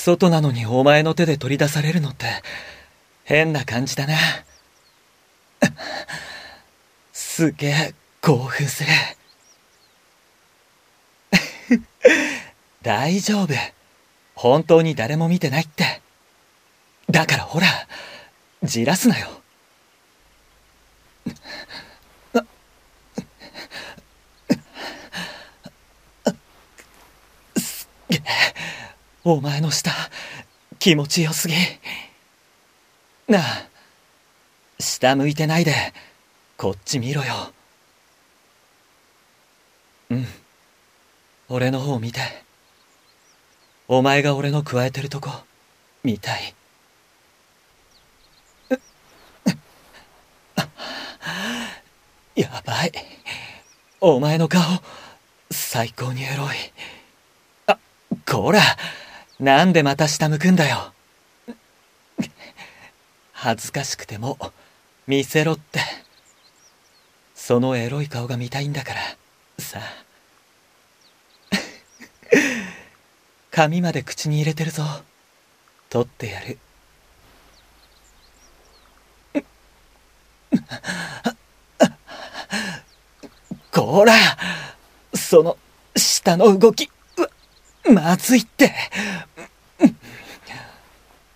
外なのにお前の手で取り出されるのって変な感じだな。すげえ興奮する。大丈夫。本当に誰も見てないって。だからほら、じらすなよ。すっげえ、お前の舌、気持ちよすぎ。なあ、下向いてないで、こっち見ろよ。うん、俺の方見て。お前が俺の加えてるとこ、見たい。やばい。お前の顔、最高にエロい。こら、なんでまた下向くんだよ。恥ずかしくても、見せろって。そのエロい顔が見たいんだから、さ。髪まで口に入れてるぞ。取ってやる。こら、その、下の動き、まずいって、